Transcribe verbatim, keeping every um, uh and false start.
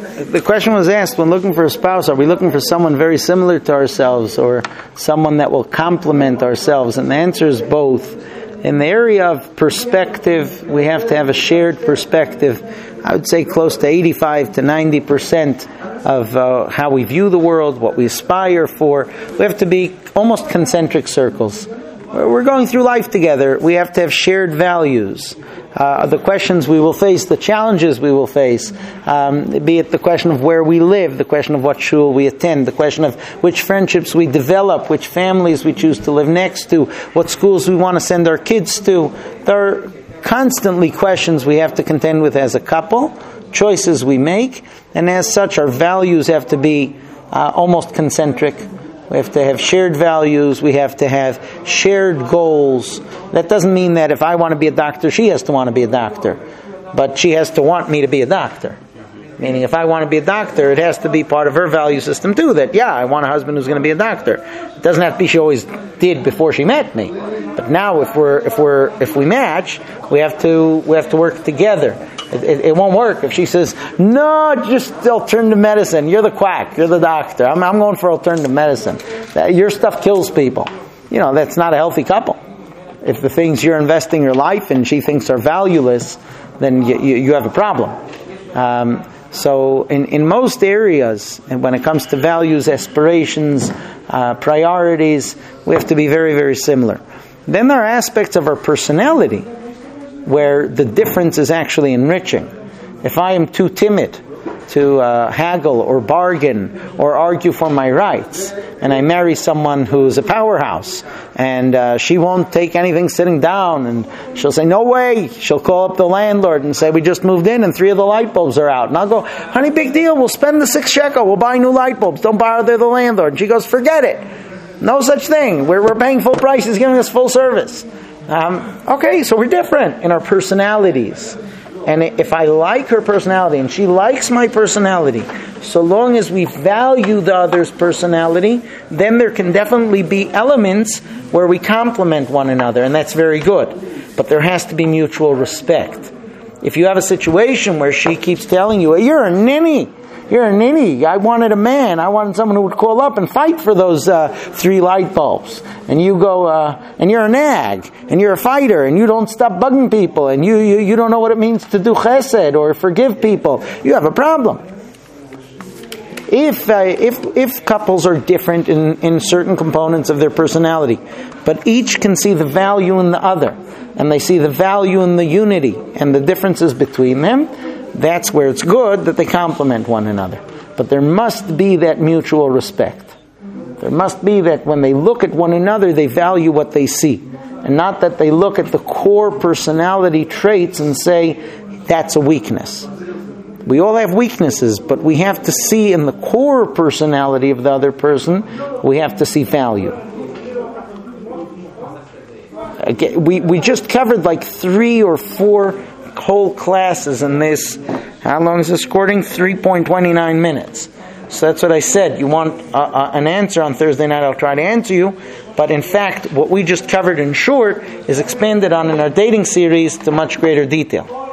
the question was asked, when looking for a spouse, are we looking for someone very similar to ourselves or someone that will complement ourselves? And the answer is both. In the area of perspective, we have to have a shared perspective. I would say close to eighty-five to ninety percent of uh, how we view the world, what we aspire for. We have to be almost concentric circles. We're going through life together. We have to have shared values. Uh, the questions we will face, the challenges we will face, um, be it the question of where we live, the question of what shul we attend, the question of which friendships we develop, which families we choose to live next to, what schools we want to send our kids to. There are constantly questions we have to contend with as a couple, choices we make, and as such our values have to be uh, almost concentric. We have to have shared values. We have to have shared goals. That doesn't mean that if I want to be a doctor, she has to want to be a doctor. But she has to want me to be a doctor. Meaning if I want to be a doctor, it has to be part of her value system too. That, yeah, I want a husband who's going to be a doctor. It doesn't have to be she always did before she met me. But now if we're if we're if we match, we have to we have to work together. It, it, it won't work if she says, no, just alternative medicine. You're the quack. You're the doctor. I'm, I'm going for alternative medicine. That, your stuff kills people. You know, that's not a healthy couple. If the things you're investing your life in she thinks are valueless, then you, you, you have a problem. Um, so in, in most areas, and when it comes to values, aspirations, uh, priorities, we have to be very, very similar. Then there are aspects of our personality where the difference is actually enriching. If I am too timid to uh, haggle or bargain or argue for my rights, and I marry someone who's a powerhouse, and uh, she won't take anything sitting down, and she'll say, no way, she'll call up the landlord and say, we just moved in and three of the light bulbs are out. And I'll go, honey, big deal, we'll spend the six shekel, we'll buy new light bulbs, don't bother the landlord. And she goes, forget it. No such thing. We're, we're paying full price, he's giving us full service. Um, okay, so we're different in our personalities. And if I like her personality and she likes my personality, so long as we value the other's personality, then there can definitely be elements where we complement one another, and that's very good. But there has to be mutual respect. If you have a situation where she keeps telling you, you're a ninny, you're a ninny, I wanted a man, I wanted someone who would call up and fight for those uh, three light bulbs. And you go, uh, and you're a nag, and you're a fighter, and you don't stop bugging people, and you, you, you don't know what it means to do chesed or forgive people. You have a problem. If, uh, if, if couples are different in, in certain components of their personality, but each can see the value in the other, and they see the value in the unity and the differences between them, that's where it's good that they complement one another. But there must be that mutual respect. There must be that when they look at one another, they value what they see. And not that they look at the core personality traits and say, that's a weakness. We all have weaknesses, but we have to see in the core personality of the other person, we have to see value. Again, we, we just covered like three or four whole classes in this. How long is this recording? three point two nine minutes. So that's what I said. You want uh, uh, an answer on Thursday night, I'll try to answer you. But in fact, what we just covered in short is expanded on in our dating series to much greater detail.